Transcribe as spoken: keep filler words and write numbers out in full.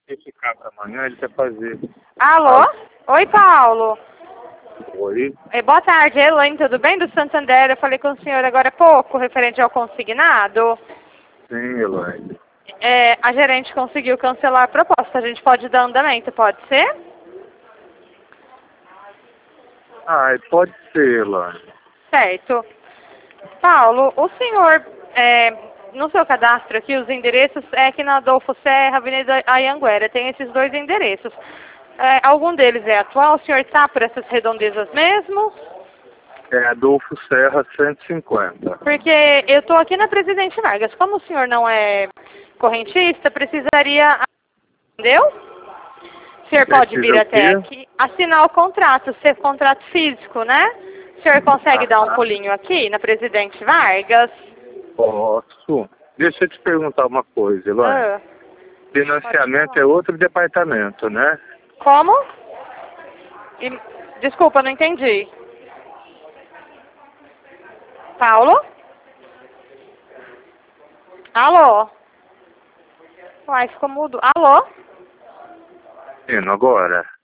esse carro pra amanhã, ele quer fazer. Alô? Ah, Oi, Paulo. oi? É, boa tarde, Elaine, tudo bem? Do Santander, eu falei com o senhor agora há pouco, referente ao consignado. Sim, Elaine. É, a gerente conseguiu cancelar a proposta, a gente pode dar andamento, pode ser? Ah, pode ser, Elaine. Certo. Paulo, o senhor, é, no seu cadastro aqui, os endereços é aqui na Adolfo Serra, Avenida Anhanguera, tem esses dois endereços. É, algum deles é atual? O senhor está por essas redondezas mesmo? É Adolfo Serra cento e cinquenta. Porque eu estou aqui na Presidente Vargas. Como o senhor não é correntista, precisaria... Entendeu? O senhor pode vir Precisa o até quê? aqui, assinar o contrato, ser contrato físico, né? O senhor consegue dar um Ah, pulinho aqui na Presidente Vargas? posso. Deixa eu te perguntar uma coisa, Elaine. Ah, Financiamento é outro departamento, né? como? E- Desculpa, não entendi. Paulo? Alô? Uai, ficou mudo. Alô? Indo agora.